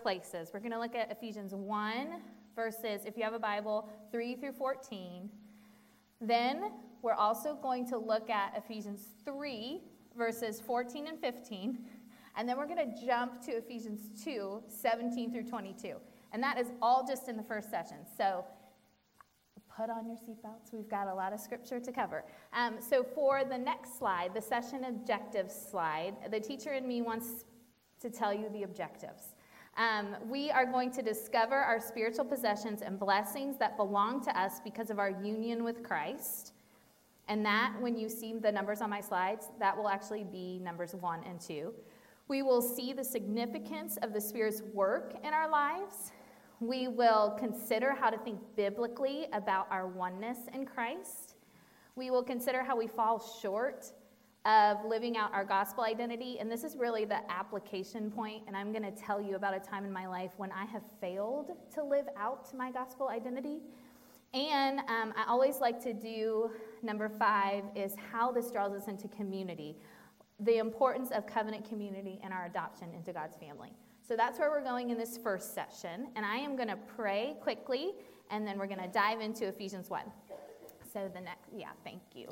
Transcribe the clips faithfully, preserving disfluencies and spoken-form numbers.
places. We're going to look at Ephesians one, verses, if you have a Bible, three through fourteen. Then we're also going to look at Ephesians three, verses fourteen and fifteen. And then we're going to jump to Ephesians two, seventeen through twenty-two. And that is all just in the first session. So put on your seatbelts. We've got a lot of scripture to cover. Um, so for the next slide, the session objectives slide, the teacher in me wants to tell you the objectives. Um, we are going to discover our spiritual possessions and blessings that belong to us because of our union with Christ. And that, when you see the numbers on my slides, that will actually be numbers one and two. We will see the significance of the Spirit's work in our lives. We will consider how to think biblically about our oneness in Christ. We will consider how we fall short of living out our gospel identity. And this is really the application point. And I'm going to tell you about a time in my life when I have failed to live out my gospel identity. And um, I always like to do number five is how this draws us into community. The importance of covenant community and our adoption into God's family. So that's where we're going in this first session. And I am going to pray quickly, and then we're going to dive into Ephesians one. So the next, yeah, thank you.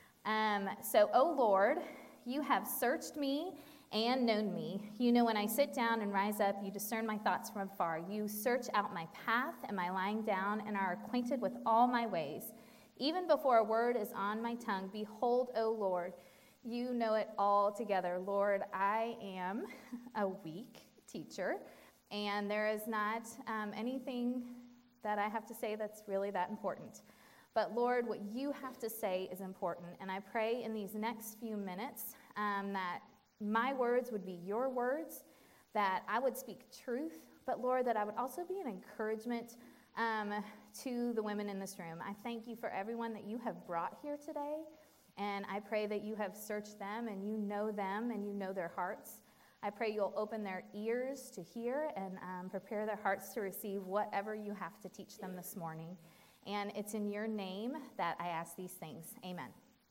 Um, so, O Lord, you have searched me and known me. You know when I sit down and rise up, you discern my thoughts from afar. You search out my path and my lying down and are acquainted with all my ways. Even before a word is on my tongue, behold, O Lord, you know it all together. Lord, I am a weak teacher, and there is not um, anything that I have to say that's really that important. But Lord, what you have to say is important, and I pray in these next few minutes um, that my words would be your words, that I would speak truth, but Lord, that I would also be an encouragement um, to the women in this room. I thank you for everyone that you have brought here today, and I pray that you have searched them, and you know them, and you know their hearts. I pray you'll open their ears to hear and um, prepare their hearts to receive whatever you have to teach them this morning. And it's in your name that I ask these things. Amen.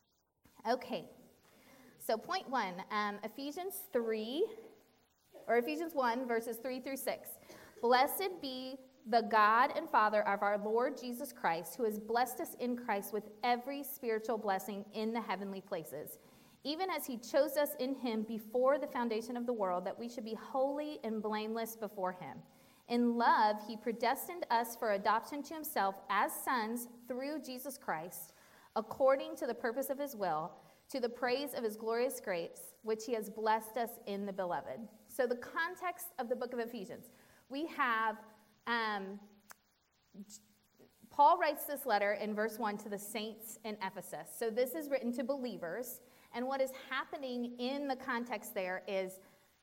Okay, so point one, um, Ephesians three, or Ephesians one, verses three through six. Blessed be the God and Father of our Lord Jesus Christ, who has blessed us in Christ with every spiritual blessing in the heavenly places, even as he chose us in him before the foundation of the world, that we should be holy and blameless before him. In love, he predestined us for adoption to himself as sons through Jesus Christ, according to the purpose of his will, to the praise of his glorious grace, which he has blessed us in the beloved. So the context of the book of Ephesians, we have, um, Paul writes this letter in verse one to the saints in Ephesus. So this is written to believers. And what is happening in the context there is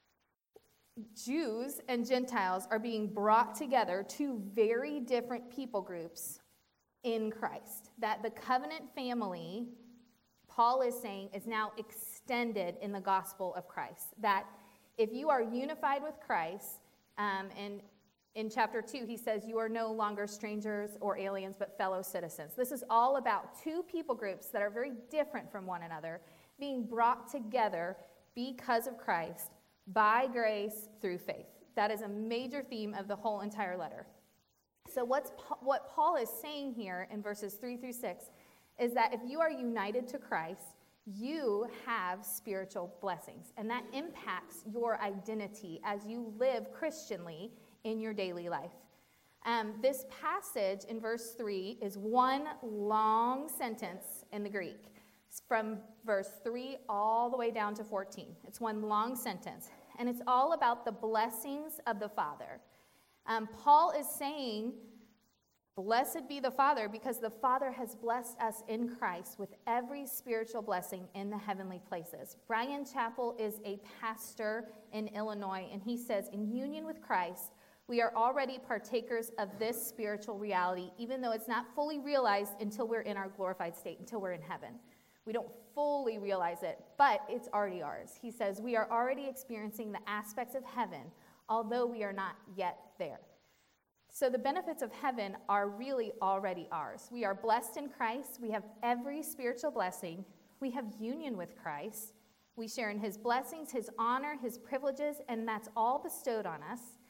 Jews and Gentiles are being brought together, two very different people groups in Christ. That the covenant family, Paul is saying, is now extended in the gospel of Christ. That if you are unified with Christ, um, and in chapter two, he says, you are no longer strangers or aliens, but fellow citizens. This is all about two people groups that are very different from one another, being brought together because of Christ, by grace through faith. That is a major theme of the whole entire letter. So what's what Paul is saying here in verses three through six is that if you are united to Christ, you have spiritual blessings, and that impacts your identity as you live Christianly in your daily life. Um, this passage in verse three is one long sentence in the Greek. From verse three all the way down to fourteen. It's one long sentence, and it's all about the blessings of the Father. Um, Paul is saying, blessed be the Father, because the Father has blessed us in Christ with every spiritual blessing in the heavenly places. Brian Chappell is a pastor in Illinois, and he says, in union with Christ, we are already partakers of this spiritual reality, even though it's not fully realized until we're in our glorified state, until we're in heaven. We don't fully realize it, but it's already ours. He says we are already experiencing the aspects of heaven, although we are not yet there. So the benefits of heaven are really already ours. We are blessed in Christ. We have every spiritual blessing. We have union with Christ. We share in his blessings, his honor, his privileges, and that's all bestowed on us.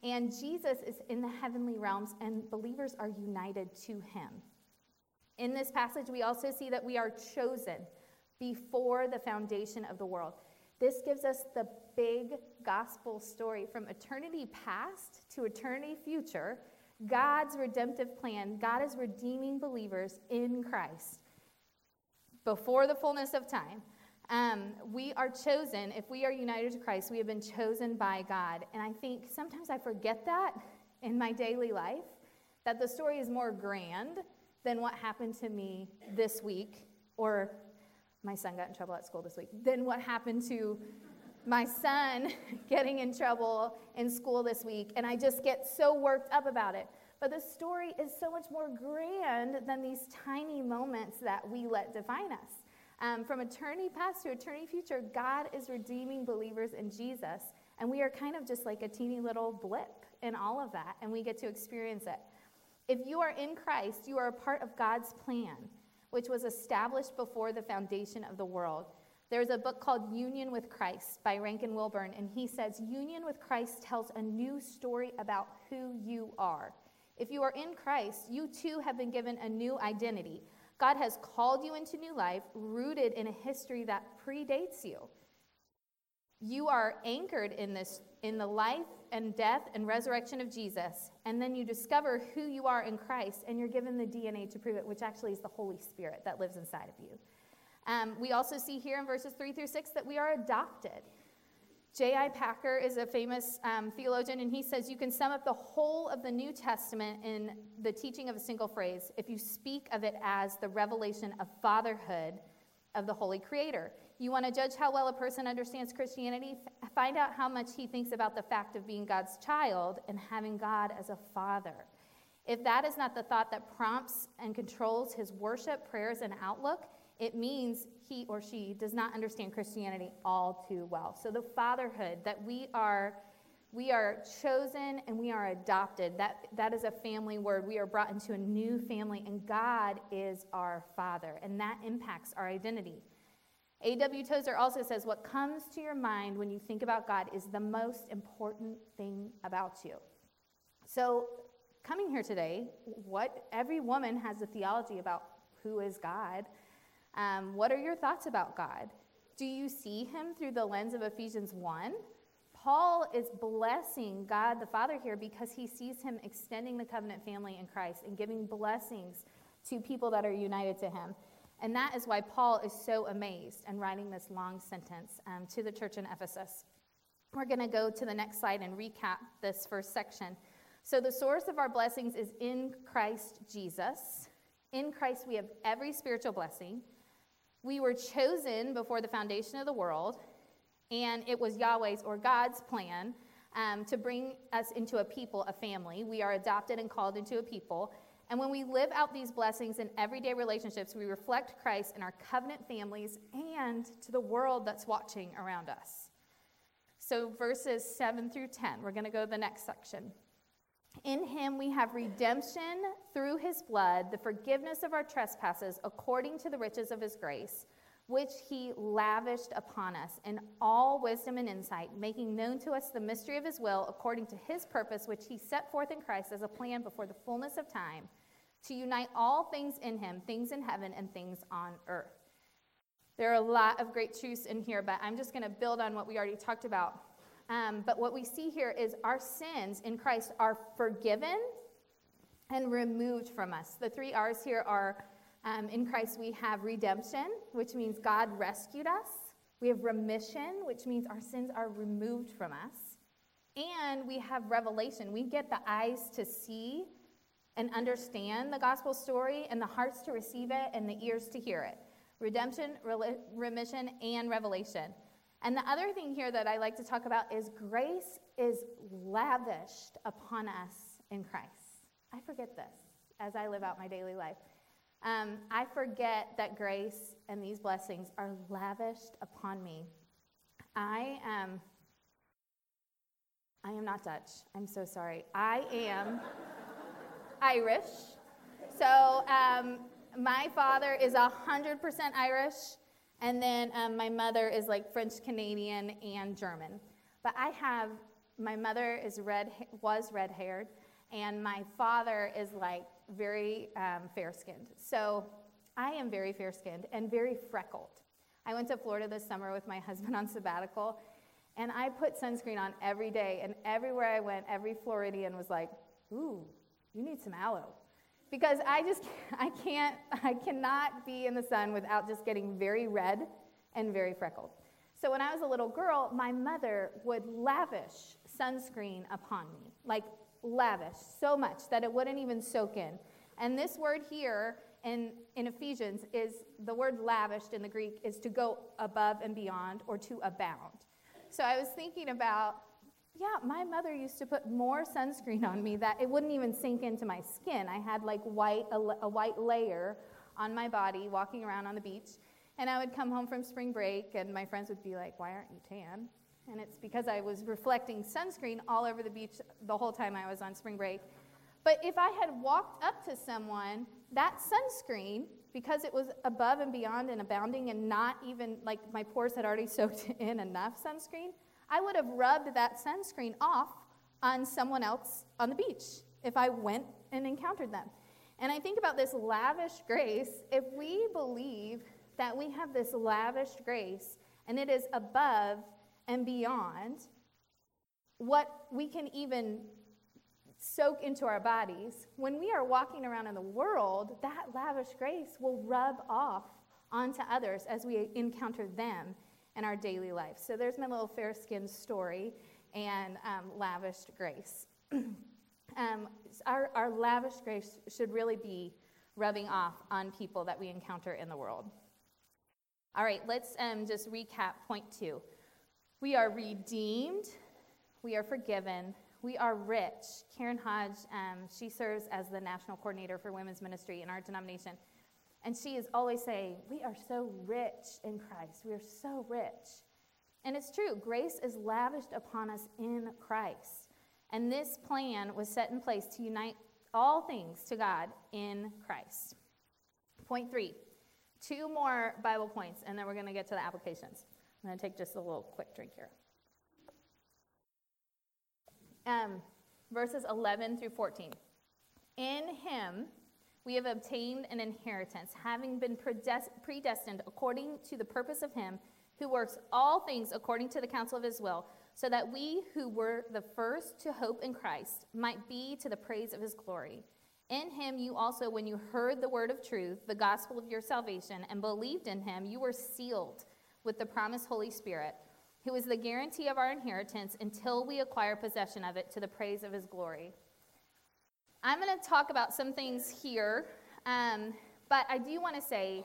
And Jesus is in the heavenly realms, and believers are united to him. In this passage, we also see that we are chosen before the foundation of the world. This gives us the big gospel story from eternity past to eternity future. God's redemptive plan. God is redeeming believers in Christ before the fullness of time. Um, we are chosen. If we are united to Christ, we have been chosen by God. And I think sometimes I forget that in my daily life, that the story is more grand than what happened to me this week, or my son got in trouble at school this week, than what happened to my son getting in trouble in school this week. And I just get so worked up about it. But the story is so much more grand than these tiny moments that we let define us. Um, from eternity past to eternity future, God is redeeming believers in Jesus. And we are kind of just like a teeny little blip in all of that, and we get to experience it. If you are in Christ, you are a part of God's plan, which was established before the foundation of the world. There's a book called Union with Christ by Rankin Wilburn, and he says, union with Christ tells a new story about who you are. If you are in Christ, you too have been given a new identity. God has called you into new life, rooted in a history that predates you. You are anchored in this, in the life and death and resurrection of Jesus, and then you discover who you are in Christ, and you're given the D N A to prove it, which actually is the Holy Spirit that lives inside of you. Um, we also see here in verses three through six that we are adopted. J I Packer is a famous um, theologian, and he says you can sum up the whole of the New Testament in the teaching of a single phrase if you speak of it as the revelation of fatherhood of the Holy Creator. You want to judge how well a person understands Christianity? F- find out how much he thinks about the fact of being God's child and having God as a father. If that is not the thought that prompts and controls his worship, prayers, and outlook, it means he or she does not understand Christianity all too well. So the fatherhood, that we are we are chosen and we are adopted, that, that is a family word. We are brought into a new family, and God is our Father, and that impacts our identity. A W Tozer also says, what comes to your mind when you think about God is the most important thing about you. So coming here today, what every woman has a theology about who is God. Um, what are your thoughts about God? Do you see him through the lens of Ephesians one? Paul is blessing God the Father here because he sees him extending the covenant family in Christ and giving blessings to people that are united to him. And that is why Paul is so amazed and writing this long sentence um, to the church in Ephesus. We're going to go to the next slide and recap this first section. So the source of our blessings is in Christ Jesus. In Christ we have every spiritual blessing. We were chosen before the foundation of the world, and it was Yahweh's or God's plan um, to bring us into a people, a family. We are adopted and called into a people. And when we live out these blessings in everyday relationships, we reflect Christ in our covenant families and to the world that's watching around us. So verses seven through ten, we're going to go to the next section. In him we have redemption through his blood, the forgiveness of our trespasses according to the riches of his grace, which he lavished upon us in all wisdom and insight, making known to us the mystery of his will according to his purpose, which he set forth in Christ as a plan before the fullness of time, to unite all things in him, things in heaven and things on earth. There are a lot of great truths in here, but I'm just going to build on what we already talked about. Um, but what we see here is our sins in Christ are forgiven and removed from us. The three R's here are, um, in Christ we have redemption, which means God rescued us. We have remission, which means our sins are removed from us. And we have revelation. We get the eyes to see and understand the gospel story, and the hearts to receive it, and the ears to hear it. Redemption, re- remission, and revelation. And the other thing here that I like to talk about is grace is lavished upon us in Christ. I forget this as I live out my daily life. Um, I forget that grace and these blessings are lavished upon me. I am, I am not Dutch. I'm so sorry. I am Irish. So um, my father is one hundred percent Irish. And then um, my mother is like French Canadian and German. But I have my mother is red, was red-haired, and my father is like very um, fair-skinned. So I am very fair-skinned and very freckled. I went to Florida this summer with my husband on sabbatical, and I put sunscreen on every day, and everywhere I went, every Floridian was like, ooh, you need some aloe. Because I just, I can't, I cannot be in the sun without just getting very red and very freckled. So when I was a little girl, my mother would lavish sunscreen upon me, like lavish, so much that it wouldn't even soak in. And this word here in, in Ephesians is, the word lavished in the Greek is to go above and beyond or to abound. So I was thinking about, yeah, my mother used to put more sunscreen on me that it wouldn't even sink into my skin. I had like white a, a white layer on my body walking around on the beach. And I would come home from spring break, and my friends would be like, why aren't you tan? And it's because I was reflecting sunscreen all over the beach the whole time I was on spring break. But if I had walked up to someone, that sunscreen, because it was above and beyond and abounding and not even, like my pores had already soaked in enough sunscreen, I would have rubbed that sunscreen off on someone else on the beach if I went and encountered them. And I think about this lavish grace. If we believe that we have this lavished grace and it is above and beyond what we can even soak into our bodies, when we are walking around in the world, that lavish grace will rub off onto others as we encounter them in our daily life. So there's my little fair-skinned story and um, lavished grace. um, our, our lavish grace should really be rubbing off on people that we encounter in the world. All right, let's um, just recap point two. We are redeemed. We are forgiven. We are rich. Karen Hodge, um, she serves as the national coordinator for women's ministry in our denomination. And she is always saying, we are so rich in Christ. We are so rich. And it's true. Grace is lavished upon us in Christ. And this plan was set in place to unite all things to God in Christ. Point three. Two more Bible points, and then we're going to get to the applications. I'm going to take just a little quick drink here. Um, verses eleven through fourteen. In him we have obtained an inheritance, having been predestined according to the purpose of him who works all things according to the counsel of his will, so that we who were the first to hope in Christ might be to the praise of his glory. In him you also, when you heard the word of truth, the gospel of your salvation, and believed in him, you were sealed with the promised Holy Spirit, who is the guarantee of our inheritance until we acquire possession of it to the praise of his glory. I'm going to talk about some things here, um, but I do want to say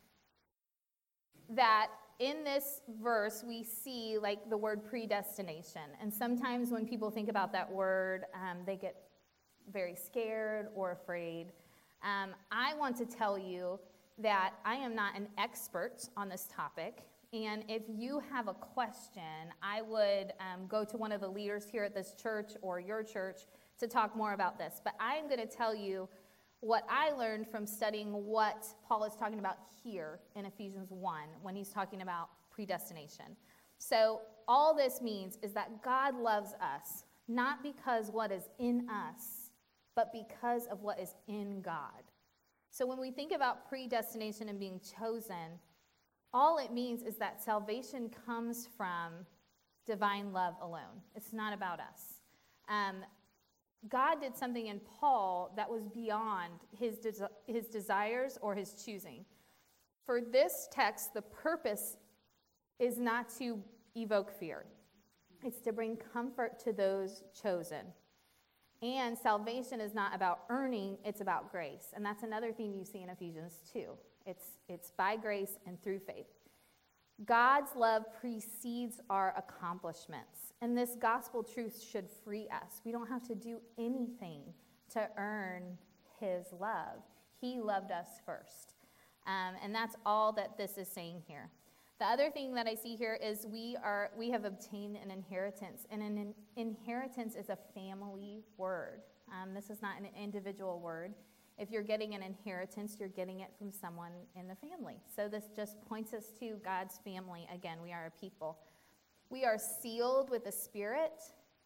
that in this verse we see like the word predestination. And sometimes when people think about that word, um, they get very scared or afraid. Um, I want to tell you that I am not an expert on this topic. And if you have a question, I would um, go to one of the leaders here at this church or your church to talk more about this. But I'm going to tell you what I learned from studying what Paul is talking about here in Ephesians one when he's talking about predestination. So all this means is that God loves us, not because what is in us, but because of what is in God. So when we think about predestination and being chosen, all it means is that salvation comes from divine love alone. It's not about us. Um, God did something in Paul that was beyond his, des- his desires or his choosing. For this text, the purpose is not to evoke fear. It's to bring comfort to those chosen. And salvation is not about earning, it's about grace. And that's another theme you see in Ephesians two. It's, it's by grace and through faith. God's love precedes our accomplishments. And this gospel truth should free us. We don't have to do anything to earn his love. He loved us first. Um, and that's all that this is saying here. The other thing that I see here is we are we have obtained an inheritance, and an in, inheritance is a family word. Um, this is not an individual word. If you're getting an inheritance, you're getting it from someone in the family. So this just points us to God's family. Again, we are a people. We are sealed with the Spirit.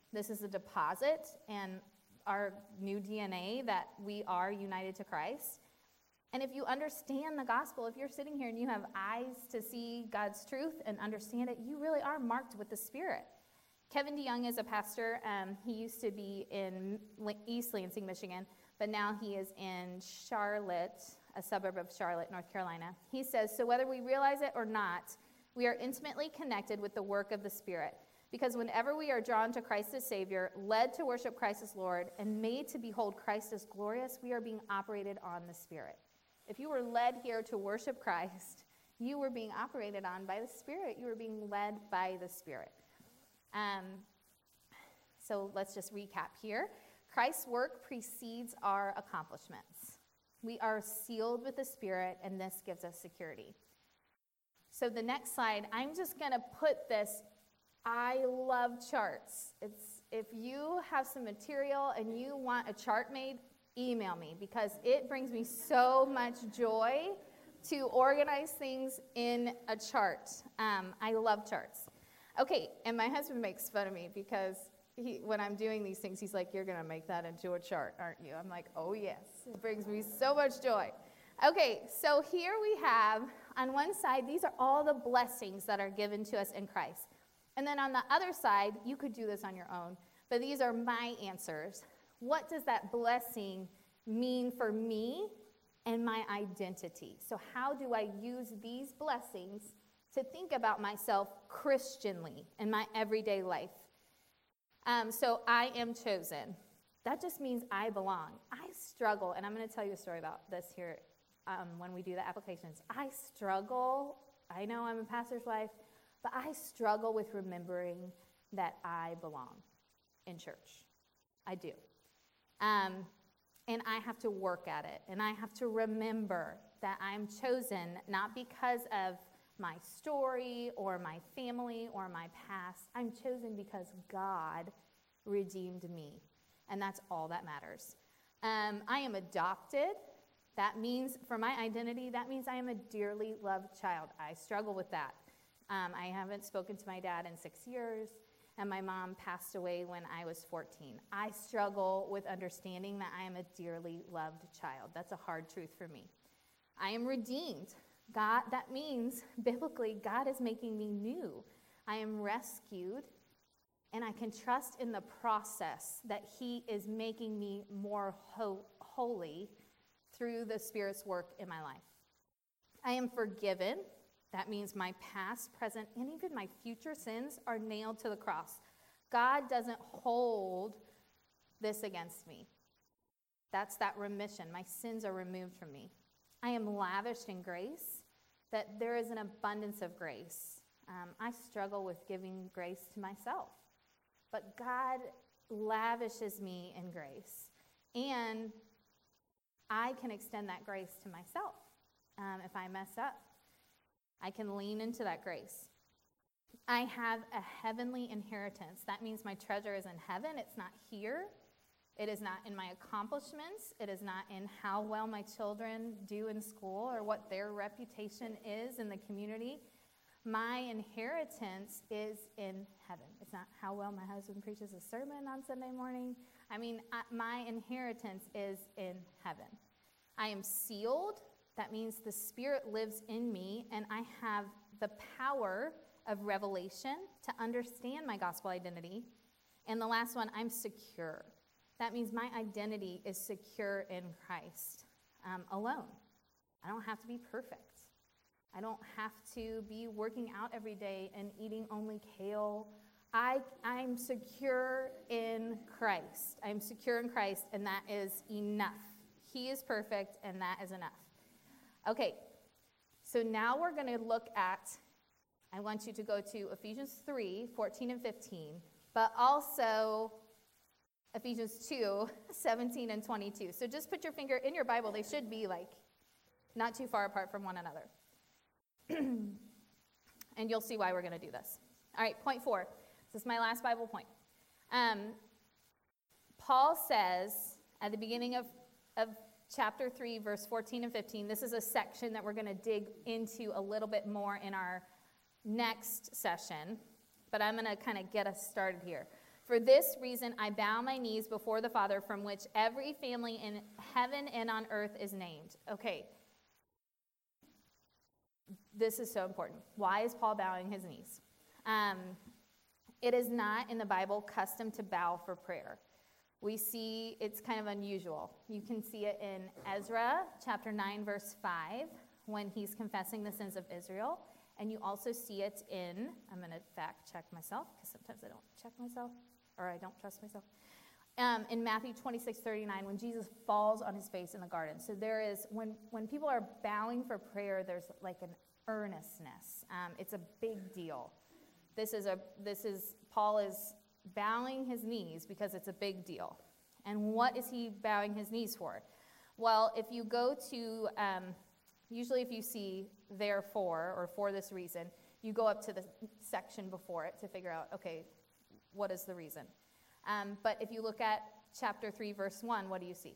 This is a deposit and our new D N A that we are united to Christ. And if you understand the gospel, if you're sitting here and you have eyes to see God's truth and understand it, you really are marked with the Spirit. Kevin DeYoung is a pastor. Um, he used to be in East Lansing, Michigan, but now he is in Charlotte, a suburb of Charlotte, North Carolina. He says, so whether we realize it or not, we are intimately connected with the work of the Spirit. Because whenever we are drawn to Christ as Savior, led to worship Christ as Lord, and made to behold Christ as glorious, we are being operated on the Spirit. If you were led here to worship Christ, you were being operated on by the Spirit. You were being led by the Spirit. Um, so let's just recap here. Christ's work precedes our accomplishments. We are sealed with the Spirit, and this gives us security. So the next slide, I'm just going to put this. I love charts. It's, if you have some material and you want a chart made, email me, because it brings me so much joy to organize things in a chart. Um, I love charts. Okay, and my husband makes fun of me because he, when I'm doing these things, he's like, you're going to make that into a chart, aren't you? I'm like, oh, yes. It brings me so much joy. Okay, so here we have, on one side, these are all the blessings that are given to us in Christ. And then on the other side, you could do this on your own, but these are my answers. What does that blessing mean for me and my identity? So how do I use these blessings to think about myself Christianly in my everyday life? Um, so I am chosen. That just means I belong. I struggle, and I'm going to tell you a story about this here um, when we do the applications. I struggle. I know I'm a pastor's wife, but I struggle with remembering that I belong in church. I do. Um, and I have to work at it, and I have to remember that I'm chosen not because of my story or my family or my past. I'm chosen because God redeemed me, and that's all that matters. Um, I am adopted. That means, for my identity, that means I am a dearly loved child. I struggle with that. Um, I haven't spoken to my dad in six years, and my mom passed away when I was fourteen. I struggle with understanding that I am a dearly loved child. That's a hard truth for me. I am redeemed. God, that means, biblically, God is making me new. I am rescued, and I can trust in the process that he is making me more ho- holy through the Spirit's work in my life. I am forgiven. That means my past, present, and even my future sins are nailed to the cross. God doesn't hold this against me. That's that remission. My sins are removed from me. I am lavished in grace, that there is an abundance of grace. Um, I struggle with giving grace to myself, but God lavishes me in grace, and I can extend that grace to myself. Um, if I mess up, I can lean into that grace. I have a heavenly inheritance. That means my treasure is in heaven. It's not here. It is not in my accomplishments. It is not in how well my children do in school or what their reputation is in the community. My inheritance is in heaven. It's not how well my husband preaches a sermon on Sunday morning. I mean, I, my inheritance is in heaven. I am sealed. That means the Spirit lives in me, and I have the power of revelation to understand my gospel identity. And the last one, I'm secure. That means my identity is secure in Christ um, alone. I don't have to be perfect. I don't have to be working out every day and eating only kale. I, I'm secure in Christ. I'm secure in Christ, and that is enough. He is perfect, and that is enough. Okay, so now we're going to look at, I want you to go to Ephesians three, fourteen and fifteen, but also Ephesians two, seventeen and twenty-two. So just put your finger in your Bible. They should be like not too far apart from one another. And you'll see why we're going to do this. All right, point four. This is my last Bible point. Um, Paul says at the beginning of, of chapter three, verse fourteen and fifteen, this is a section that we're going to dig into a little bit more in our next session, but I'm going to kind of get us started here. For this reason, I bow my knees before the Father, from which every family in heaven and on earth is named. Okay. This is so important. Why is Paul bowing his knees? Um, it is not in the Bible custom to bow for prayer. We see it's kind of unusual. You can see it in Ezra chapter nine, verse five, when he's confessing the sins of Israel. And you also see it in, I'm going to fact check myself, because sometimes I don't check myself, or I don't trust myself. Um, in Matthew twenty-six, thirty-nine, when Jesus falls on his face in the garden. So there is, when, when people are bowing for prayer, there's like an earnestness. Um, it's a big deal. This is a, this is, Paul is bowing his knees because it's a big deal. And what is he bowing his knees for? Well, if you go to, um, usually if you see therefore, or for this reason, you go up to the section before it to figure out, okay, what is the reason? Um, but if you look at chapter three, verse one, what do you see?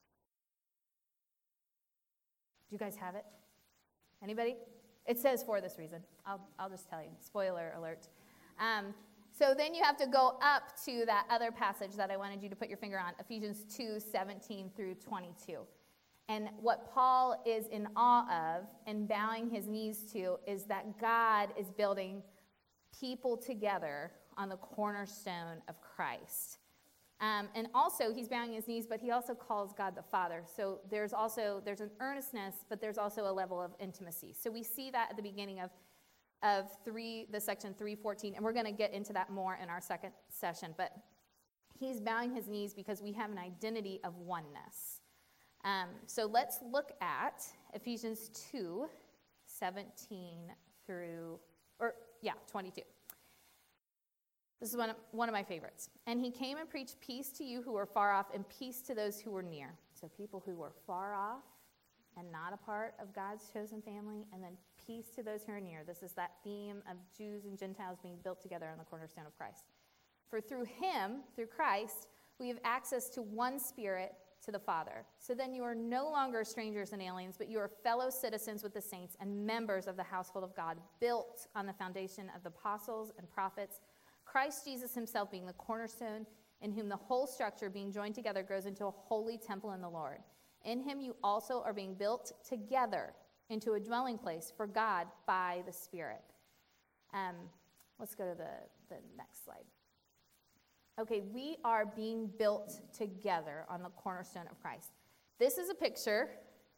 Do you guys have it? Anybody? It says for this reason. I'll, I'll just tell you. Spoiler alert. Um, so then you have to go up to that other passage that I wanted you to put your finger on, Ephesians two, seventeen through twenty-two. And what Paul is in awe of and bowing his knees to is that God is building people together on the cornerstone of Christ. Um, and also, he's bowing his knees, but he also calls God the Father. So there's also, there's an earnestness, but there's also a level of intimacy. So we see that at the beginning of, of three, the section three fourteen, and we're going to get into that more in our second session. But he's bowing his knees because we have an identity of oneness. Um, so let's look at Ephesians two, seventeen through, or yeah, twenty-two. This is one of, one of my favorites. And he came and preached peace to you who were far off and peace to those who were near. So people who were far off and not a part of God's chosen family, and then peace to those who are near. This is that theme of Jews and Gentiles being built together on the cornerstone of Christ. For through him, through Christ, we have access to one Spirit, to the Father. So then you are no longer strangers and aliens, but you are fellow citizens with the saints and members of the household of God, built on the foundation of the apostles and prophets, Christ Jesus himself being the cornerstone, in whom the whole structure being joined together grows into a holy temple in the Lord. In him you also are being built together into a dwelling place for God by the Spirit. Um, let's go to the, the next slide. Okay, we are being built together on the cornerstone of Christ. This is a picture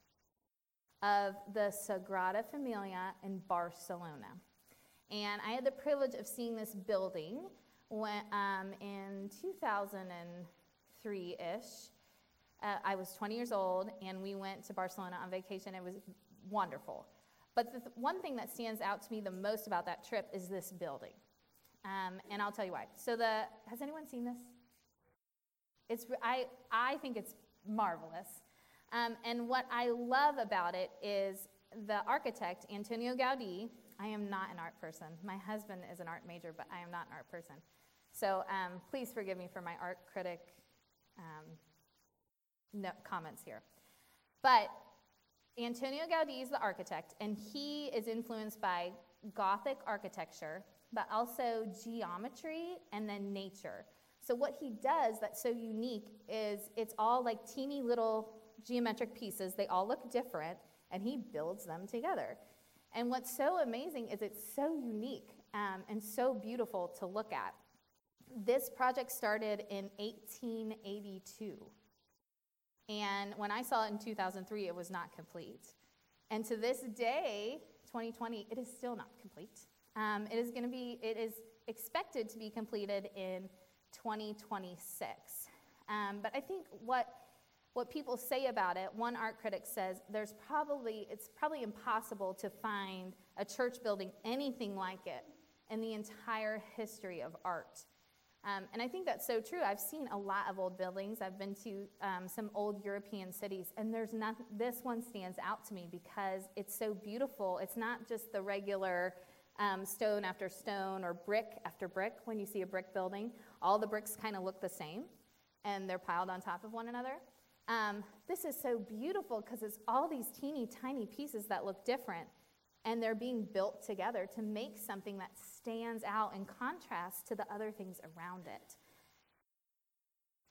of the Sagrada Familia in Barcelona. And I had the privilege of seeing this building when, um, in two thousand three-ish. Uh, I was twenty years old, and we went to Barcelona on vacation. It was wonderful. But the th- one thing that stands out to me the most about that trip is this building. Um, and I'll tell you why. So the has anyone seen this? It's I I think it's marvelous. Um, and what I love about it is the architect, Antonio Gaudí. I am not an art person. My husband is an art major, but I am not an art person. So um, please forgive me for my art critic um, no, comments here. But Antonio Gaudí is the architect, and he is influenced by Gothic architecture, but also geometry and then nature. So what he does that's so unique is it's all like teeny little geometric pieces. They all look different, and he builds them together. And what's so amazing is it's so unique um, and so beautiful to look at. This project started in eighteen eighty-two. And when I saw it in two thousand three, it was not complete. And to this day, twenty twenty, it is still not complete. Um, it is going to be, it is expected to be completed in twenty twenty-six. Um, but I think what what people say about it, one art critic says there's probably, it's probably impossible to find a church building anything like it in the entire history of art. Um, and I think that's so true. I've seen a lot of old buildings. I've been to um, some old European cities, and there's not, this one stands out to me because it's so beautiful. It's not just the regular um, stone after stone or brick after brick. When you see a brick building, all the bricks kind of look the same, and they're piled on top of one another. Um, this is so beautiful because it's all these teeny tiny pieces that look different, and they're being built together to make something that stands out in contrast to the other things around it.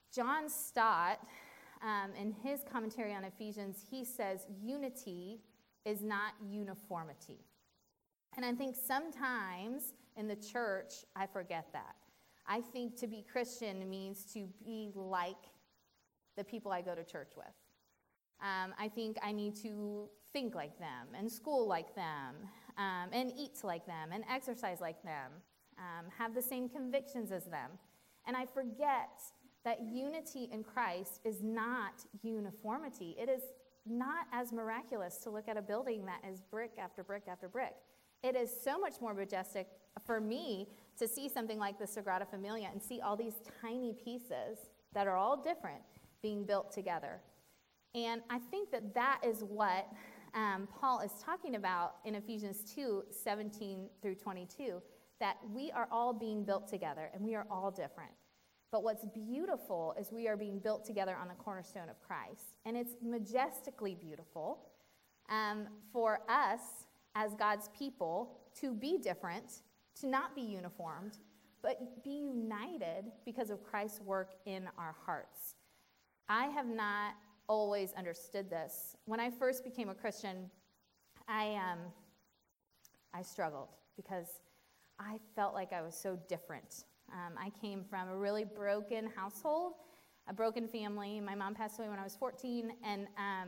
John Stott, um, in his commentary on Ephesians, he says unity is not uniformity. And I think sometimes in the church, I forget that. I think to be Christian means to be like the people I go to church with. Um, I think I need to think like them, and school like them, um, and eat like them, and exercise like them, um, have the same convictions as them. And I forget that unity in Christ is not uniformity. It is not as miraculous to look at a building that is brick after brick after brick. It is so much more majestic for me to see something like the Sagrada Familia and see all these tiny pieces that are all different being built together. And I think that that is what um, Paul is talking about in Ephesians two, seventeen through twenty-two, that we are all being built together and we are all different. But what's beautiful is we are being built together on the cornerstone of Christ. And it's majestically beautiful um, for us as God's people to be different, to not be uniformed, but be united because of Christ's work in our hearts. I have not always understood this. When I first became a Christian, I um, I struggled because I felt like I was so different. Um, I came from a really broken household, a broken family. My mom passed away when I was fourteen, and um,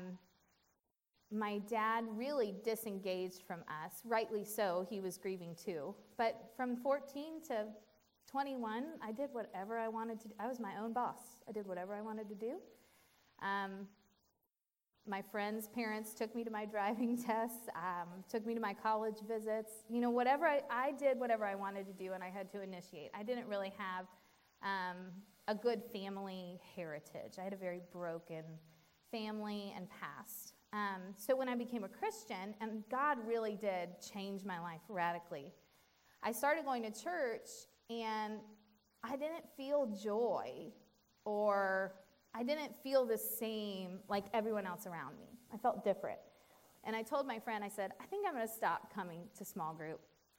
my dad really disengaged from us. Rightly so, he was grieving too. But from fourteen to twenty-one, I did whatever I wanted to do. I was my own boss. I did whatever I wanted to do. Um, my friends' parents took me to my driving tests, um, took me to my college visits. You know, whatever I, I did, whatever I wanted to do, and I had to initiate. I didn't really have um, a good family heritage. I had a very broken family and past. Um, so when I became a Christian, and God really did change my life radically, I started going to church, and I didn't feel joy, or I didn't feel the same like everyone else around me. I felt different. And I told my friend, I said, I think I'm going to stop coming to small group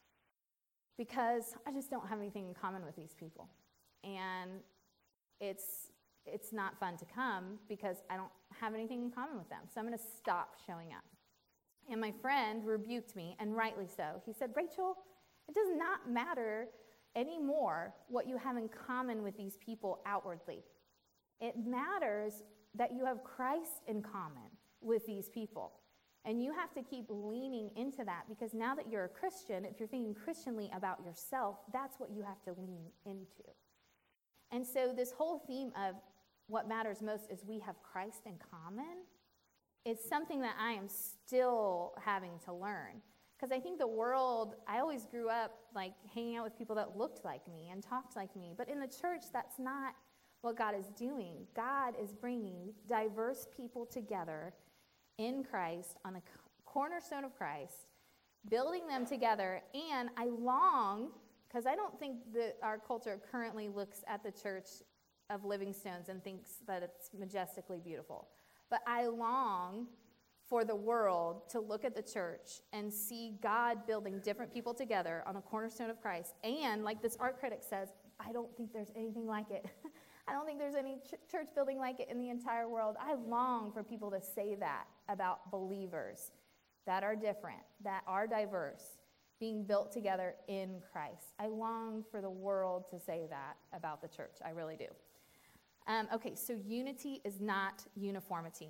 because I just don't have anything in common with these people. And it's it's not fun to come because I don't have anything in common with them. So I'm going to stop showing up. And my friend rebuked me, and rightly so. He said, Rachel, it does not matter anymore what you have in common with these people outwardly. It matters that you have Christ in common with these people. And you have to keep leaning into that, because now that you're a Christian, if you're thinking Christianly about yourself, that's what you have to lean into. And so this whole theme of what matters most is we have Christ in common is something that I am still having to learn. Because I think the world, I always grew up like hanging out with people that looked like me and talked like me. But in the church, that's not what God is doing. God is bringing diverse people together in Christ, on the cornerstone of Christ, building them together. And I long, because I don't think that our culture currently looks at the church of Living Stones and thinks that it's majestically beautiful. But I long for the world to look at the church and see God building different people together on the cornerstone of Christ. And like this art critic says, I don't think there's anything like it. I don't think there's any ch- church building like it in the entire world. I long for people to say that about believers that are different, that are diverse, being built together in Christ. I long for the world to say that about the church. I really do. Um, okay, so unity is not uniformity.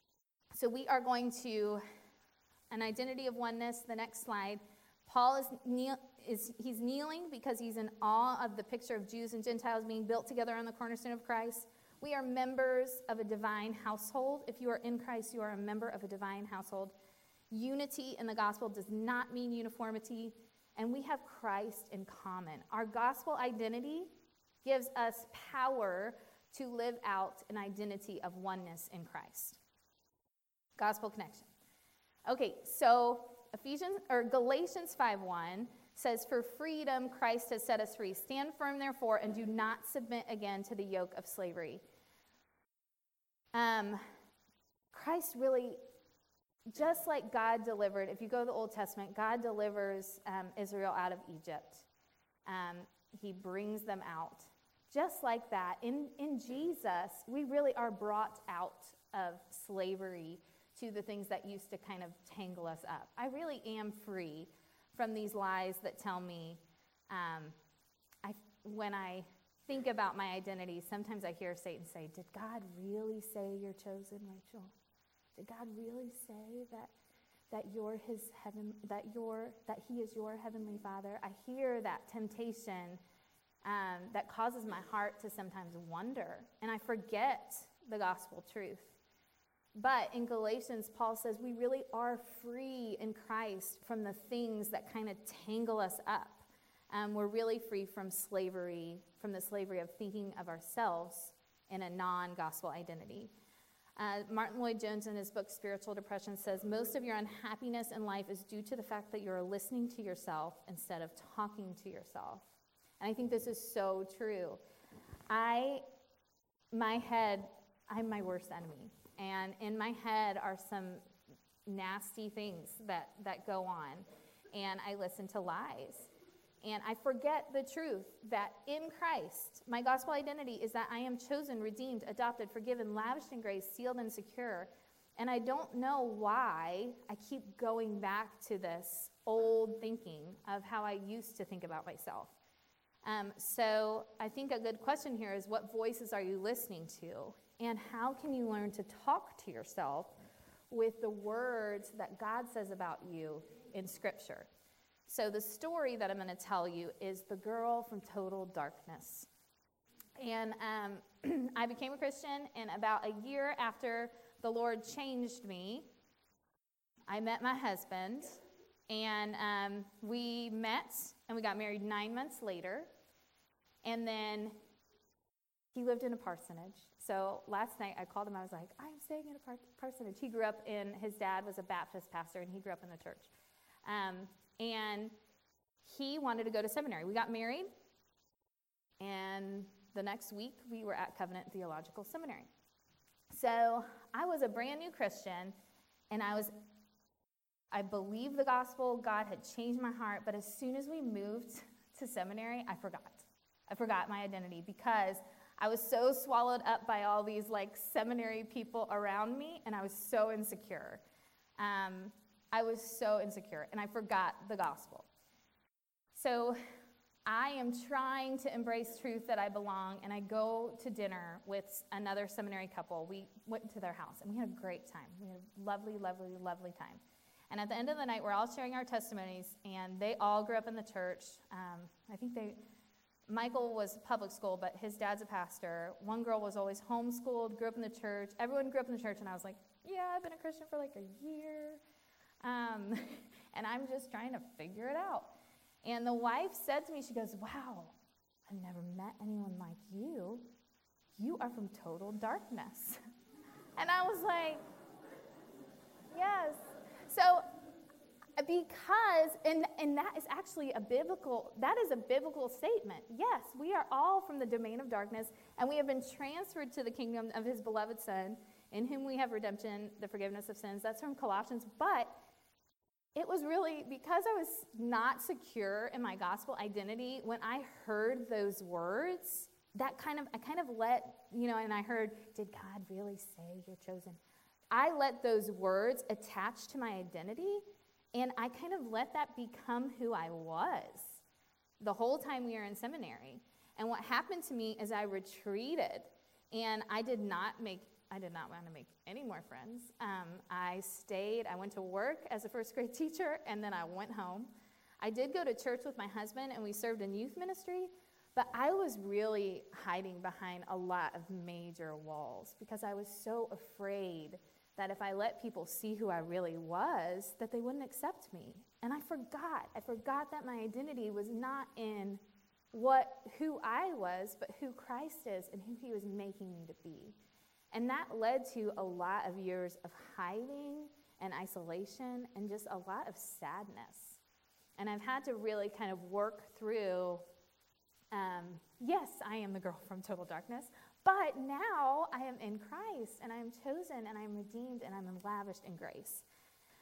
So we are going to an identity of oneness. The next slide. Paul is, kneel, is he's kneeling because he's in awe of the picture of Jews and Gentiles being built together on the cornerstone of Christ. We are members of a divine household. If you are in Christ, you are a member of a divine household. Unity in the gospel does not mean uniformity, and we have Christ in common. Our gospel identity gives us power to live out an identity of oneness in Christ. Gospel connection. Okay, so Ephesians or Galatians five one says, "For freedom Christ has set us free. Stand firm, therefore, and do not submit again to the yoke of slavery." Um, Christ really, just like God delivered, if you go to the Old Testament, God delivers um, Israel out of Egypt. Um, he brings them out. just like that, in, in Jesus, we really are brought out of slavery to the things that used to kind of tangle us up. I really am free from these lies that tell me, um, I, when I think about my identity, sometimes I hear Satan say, did God really say you're chosen, Rachel? Did God really say that that you're his heaven, that you're that he is your heavenly Father? I hear that temptation um, that causes my heart to sometimes wonder, and I forget the gospel truth. But in Galatians, Paul says we really are free in Christ from the things that kind of tangle us up. Um, we're really free from slavery, from the slavery of thinking of ourselves in a non-gospel identity. Uh, Martin Lloyd-Jones in his book, Spiritual Depression, says, most of your unhappiness in life is due to the fact that you're listening to yourself instead of talking to yourself. And I think this is so true. I, my head, I'm my worst enemy. And in my head are some nasty things that, that go on. And I listen to lies. And I forget the truth that in Christ, my gospel identity is that I am chosen, redeemed, adopted, forgiven, lavished in grace, sealed and secure. And I don't know why I keep going back to this old thinking of how I used to think about myself. Um, so I think a good question here is, what voices are you listening to? And how can you learn to talk to yourself with the words that God says about you in Scripture? So the story that I'm going to tell you is the girl from Total Darkness. And um, I became a Christian, and about a year after the Lord changed me, I met my husband, and um, we met, and we got married nine months later. And then he lived in a parsonage. So last night I called him. I was like, I'm staying in a par- parsonage. He grew up in, his dad was a Baptist pastor, and he grew up in the church. Um, and he wanted to go to seminary. We got married, and the next week we were at Covenant Theological Seminary. So I was a brand new Christian, and I was, I believed the gospel. God had changed my heart, but as soon as we moved to seminary, I forgot. I forgot my identity because I was so swallowed up by all these like seminary people around me, and I was so insecure. Um, I was so insecure, and I forgot the gospel. So I am trying to embrace truth that I belong, and I go to dinner with another seminary couple. We went to their house, and we had a great time. We had a lovely, lovely, lovely time. And at the end of the night, we're all sharing our testimonies, and they all grew up in the church. Um, I think they, Michael was public school, but his dad's a pastor. One girl was always homeschooled, grew up in the church. Everyone grew up in the church, and I was like, yeah, I've been a Christian for like a year. Um, and I'm just trying to figure it out. And the wife said to me, she goes, wow, I've never met anyone like you. You are from Total Darkness. And I was like, yes. So because, and, and that is actually a biblical, that is a biblical statement. Yes, we are all from the domain of darkness, and we have been transferred to the kingdom of his beloved Son, in whom we have redemption, the forgiveness of sins. That's from Colossians. But it was really because I was not secure in my gospel identity. When I heard those words, that kind of, I kind of let, you know, and I heard, did God really say you're chosen? I let those words attach to my identity, and I kind of let that become who I was the whole time we were in seminary. And what happened to me is I retreated, and I did not make I did not want to make any more friends. Um, I stayed, I went to work as a first grade teacher, and then I went home. I did go to church with my husband, and we served in youth ministry, but I was really hiding behind a lot of major walls because I was so afraid that if I let people see who I really was, that they wouldn't accept me. And I forgot. I forgot that my identity was not in what who I was, but who Christ is and who he was making me to be. And that led to a lot of years of hiding and isolation and just a lot of sadness. And I've had to really kind of work through, um, yes, I am the girl from Total Darkness, but now I am in Christ, and I am chosen, and I am redeemed, and I'm lavished in grace.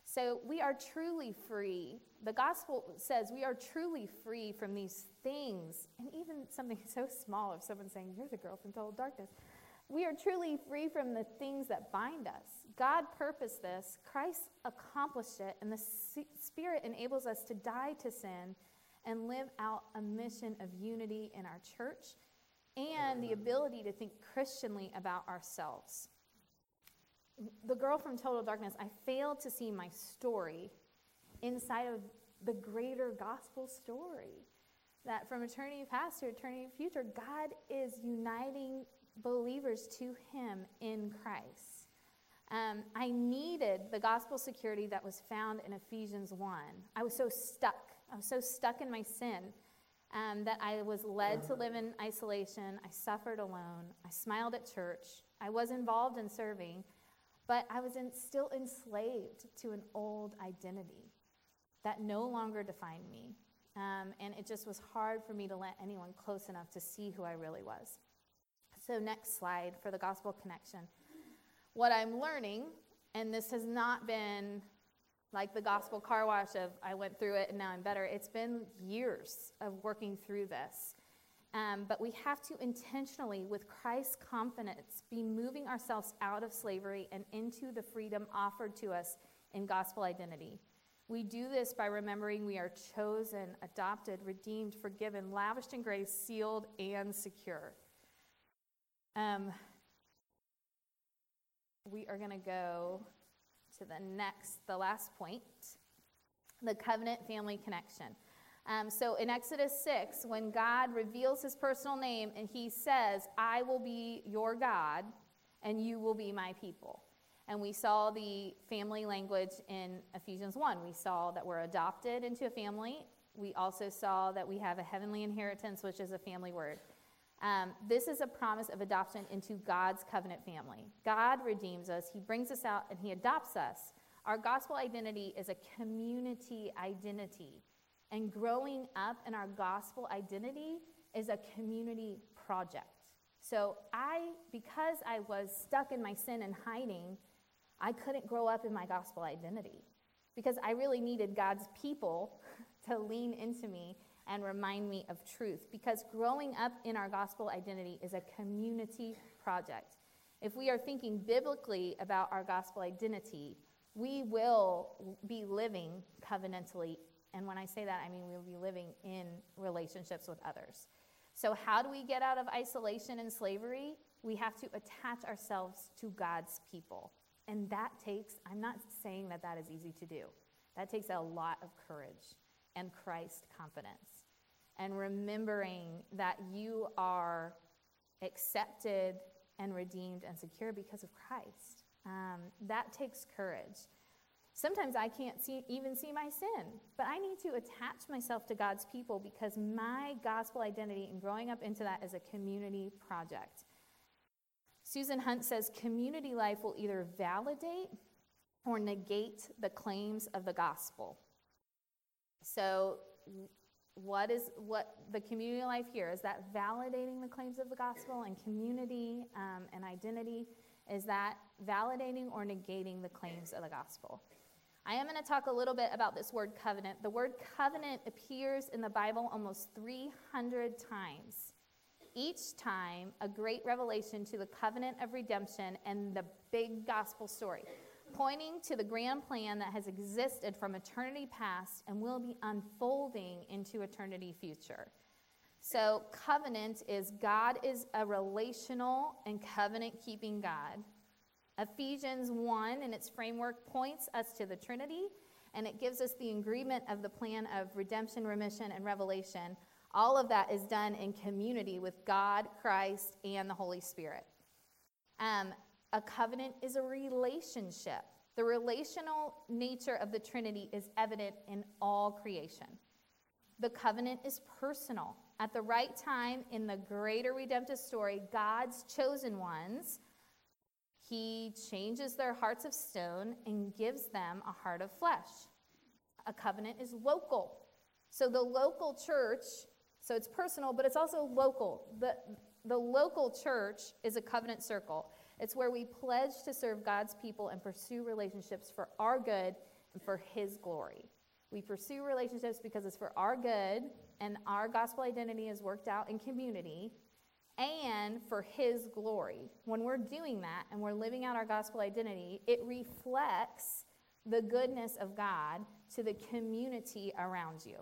So we are truly free. The gospel says we are truly free from these things. And even something so small of someone saying, you're the girl from total darkness. We are truly free from the things that bind us. God purposed this. Christ accomplished it. And the Spirit enables us to die to sin and live out a mission of unity in our church and the ability to think Christianly about ourselves. The girl from total darkness, I failed to see my story inside of the greater gospel story. That from eternity past to eternity future, God is uniting believers to him in Christ. Um, I needed the gospel security that was found in Ephesians one. I was so stuck. I was so stuck in my sin um, that I was led to live in isolation. I suffered alone. I smiled at church. I was involved in serving, but I was in, still enslaved to an old identity that no longer defined me. Um, and it just was hard for me to let anyone close enough to see who I really was. So next slide for the gospel connection. What I'm learning, and this has not been like the gospel car wash of I went through it and now I'm better. It's been years of working through this. Um, but we have to intentionally, with Christ's confidence, be moving ourselves out of slavery and into the freedom offered to us in gospel identity. We do this by remembering we are chosen, adopted, redeemed, forgiven, lavished in grace, sealed, and secure. Um, we are going to go to the next, the last point, the covenant family connection. Um, so in Exodus six, when God reveals his personal name and he says, I will be your God and you will be my people. And we saw the family language in Ephesians one. We saw that we're adopted into a family. We also saw that we have a heavenly inheritance, which is a family word. Um, this is a promise of adoption into God's covenant family. God redeems us. He brings us out and he adopts us. Our gospel identity is a community identity. And growing up in our gospel identity is a community project. So I, because I was stuck in my sin and hiding, I couldn't grow up in my gospel identity because I really needed God's people to lean into me and remind me of truth, because growing up in our gospel identity is a community project. If we are thinking biblically about our gospel identity, we will be living covenantally. And when I say that, I mean we'll be living in relationships with others. So how do we get out of isolation and slavery? We have to attach ourselves to God's people. And that takes, I'm not saying that that is easy to do. That takes a lot of courage and Christ confidence. And remembering that you are accepted and redeemed and secure because of Christ. Um, that takes courage. Sometimes I can't see, even see my sin, but I need to attach myself to God's people because my gospel identity and growing up into that is a community project. Susan Hunt says community life will either validate or negate the claims of the gospel. So what is what the community life here? Is that validating the claims of the gospel and community um, and identity? Is that validating or negating the claims of the gospel? I am going to talk a little bit about this word covenant. The word covenant appears in the Bible almost three hundred times. Each time, a great revelation to the covenant of redemption and the big gospel story, pointing to the grand plan that has existed from eternity past and will be unfolding into eternity future. So covenant is God is a relational and covenant-keeping God. Ephesians one in its framework points us to the Trinity, and it gives us the agreement of the plan of redemption, remission, and revelation. All of that is done in community with God, Christ, and the Holy Spirit. Um, a covenant is a relationship. The relational nature of the Trinity is evident in all creation. The covenant is personal. At the right time in the greater redemptive story, God's chosen ones, he changes their hearts of stone and gives them a heart of flesh. A covenant is local. So the local church, so it's personal, but it's also local. The, the local church is a covenant circle. It's where we pledge to serve God's people and pursue relationships for our good and for his glory. We pursue relationships because it's for our good, and our gospel identity is worked out in community, and for his glory. When we're doing that and we're living out our gospel identity, it reflects the goodness of God to the community around you.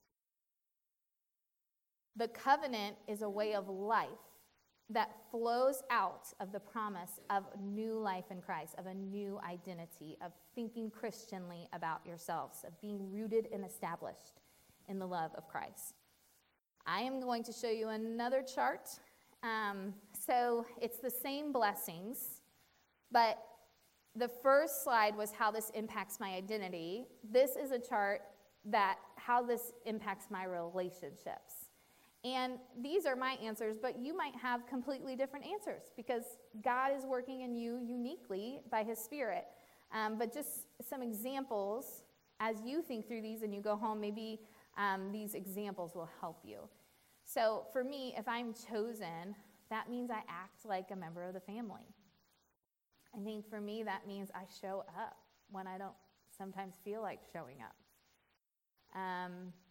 The covenant is a way of life that flows out of the promise of new life in Christ, of a new identity, of thinking Christianly about yourselves, of being rooted and established in the love of Christ. I am going to show you another chart. Um, so it's the same blessings, but the first slide was how this impacts my identity. This is a chart that how this impacts my relationships. And these are my answers, but you might have completely different answers because God is working in you uniquely by his Spirit. Um, but just some examples as you think through these and you go home, maybe um, these examples will help you. So for me, if I'm chosen, that means I act like a member of the family. I think for me, that means I show up when I don't sometimes feel like showing up. Um,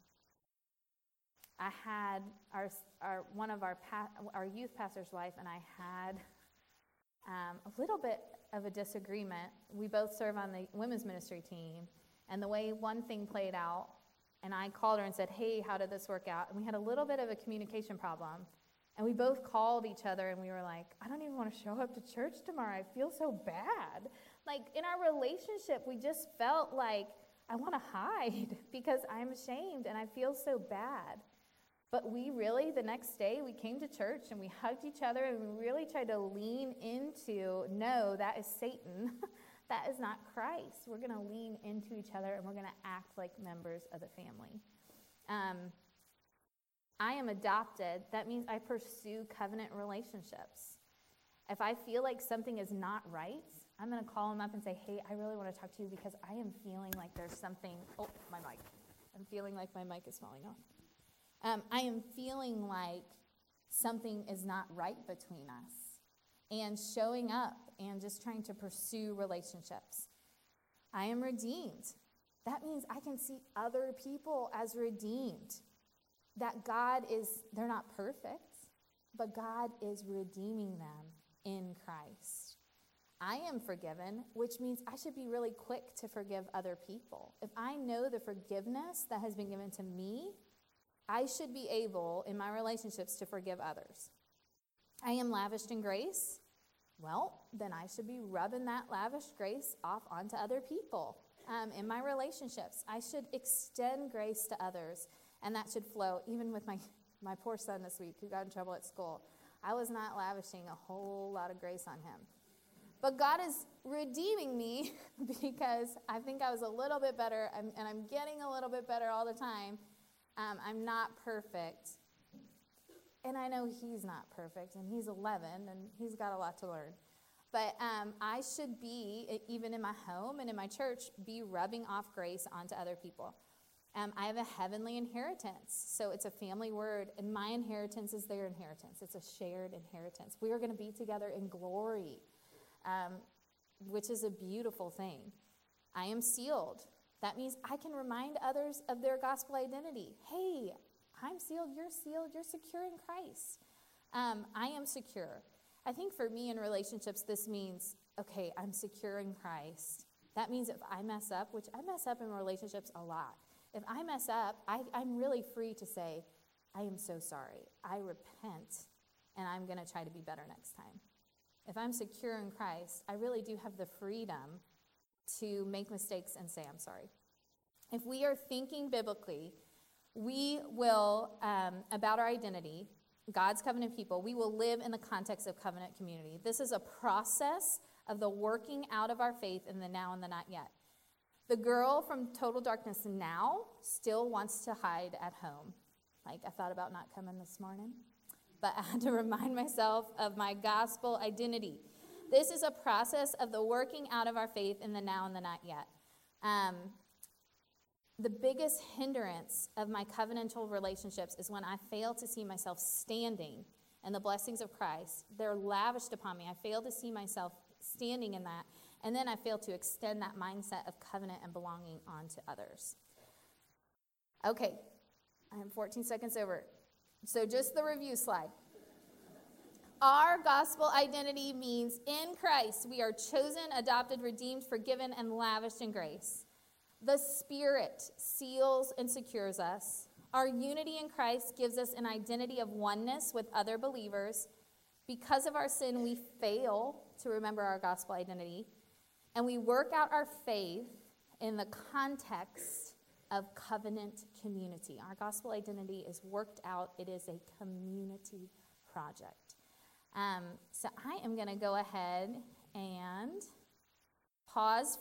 I had our, our one of our pa- our youth pastor's wife and I had um, a little bit of a disagreement. We both serve on the women's ministry team, and the way one thing played out, and I called her and said, hey, how did this work out? And we had a little bit of a communication problem, and we both called each other, and we were like, I don't even want to show up to church tomorrow. I feel so bad. Like, in our relationship, we just felt like, I want to hide because I'm ashamed, and I feel so bad. But we really, the next day, we came to church and we hugged each other and we really tried to lean into, no, that is Satan. That is not Christ. We're going to lean into each other and we're going to act like members of the family. Um, I am adopted. That means I pursue covenant relationships. If I feel like something is not right, I'm going to call him up and say, hey, I really want to talk to you because I am feeling like there's something. Oh, my mic. I'm feeling like my mic is falling off. Um, I am feeling like something is not right between us. And showing up and just trying to pursue relationships. I am redeemed. That means I can see other people as redeemed. That God is, they're not perfect, but God is redeeming them in Christ. I am forgiven, which means I should be really quick to forgive other people. If I know the forgiveness that has been given to me, I should be able, in my relationships, to forgive others. I am lavished in grace. Well, then I should be rubbing that lavish grace off onto other people um, in my relationships. I should extend grace to others, and that should flow. Even with my, my poor son this week who got in trouble at school, I was not lavishing a whole lot of grace on him. But God is redeeming me because I think I was a little bit better, and I'm getting a little bit better all the time. Um, I'm not perfect. And I know he's not perfect, and he's eleven, and he's got a lot to learn. But um, I should be, even in my home and in my church, be rubbing off grace onto other people. Um, I have a heavenly inheritance, so it's a family word, and my inheritance is their inheritance. It's a shared inheritance. We are going to be together in glory, um, which is a beautiful thing. I am sealed. That means I can remind others of their gospel identity. Hey, I'm sealed, you're sealed, you're secure in Christ. Um, I am secure. I think for me in relationships, this means, okay, I'm secure in Christ. That means if I mess up, which I mess up in relationships a lot. If I mess up, I, I'm really free to say, I am so sorry. I repent, and I'm going to try to be better next time. If I'm secure in Christ, I really do have the freedom to make mistakes and say, I'm sorry. If we are thinking biblically, we will, um, about our identity, God's covenant people, we will live in the context of covenant community. This is a process of the working out of our faith in the now and the not yet. The girl from Total Darkness now still wants to hide at home. Like, I thought about not coming this morning, but I had to remind myself of my gospel identity. This is a process of the working out of our faith in the now and the not yet. Um, the biggest hindrance of my covenantal relationships is when I fail to see myself standing in the blessings of Christ. They're lavished upon me. I fail to see myself standing in that, and then I fail to extend that mindset of covenant and belonging on to others. Okay, I am fourteen seconds over. So just the review slide. Our gospel identity means in Christ we are chosen, adopted, redeemed, forgiven, and lavished in grace. The Spirit seals and secures us. Our unity in Christ gives us an identity of oneness with other believers. Because of our sin, we fail to remember our gospel identity, and we work out our faith in the context of covenant community. Our gospel identity is worked out. It is a community project. Um, so I am going to go ahead and pause